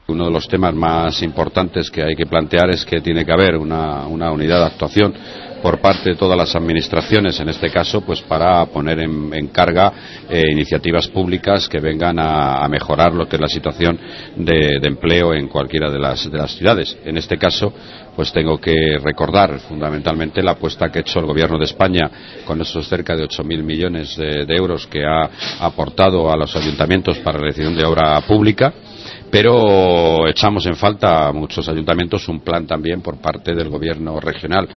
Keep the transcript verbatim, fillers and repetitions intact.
Uno de los temas más importantes que hay que plantear es que tiene que haber una, una unidad de actuación por parte de todas las administraciones, en este caso, pues para poner en, en carga eh, iniciativas públicas que vengan a, a mejorar lo que es la situación de, de empleo en cualquiera de las, de las ciudades. En este caso, pues tengo que recordar fundamentalmente la apuesta que ha hecho el Gobierno de España con esos cerca de ocho mil millones de, de euros que ha aportado a los ayuntamientos para la realización de obra pública. Pero echamos en falta a muchos ayuntamientos un plan también por parte del Gobierno regional.